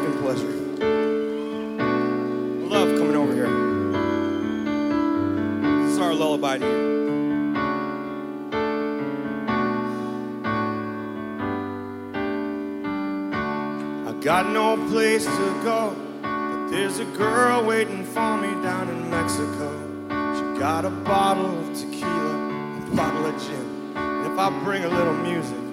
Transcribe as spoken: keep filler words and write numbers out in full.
American Pleasure. I love coming over here. This is our lullaby to you. I got no place to go, but there's a girl waiting for me down in Mexico. She got a bottle of tequila, a bottle of gin, and if I bring a little music,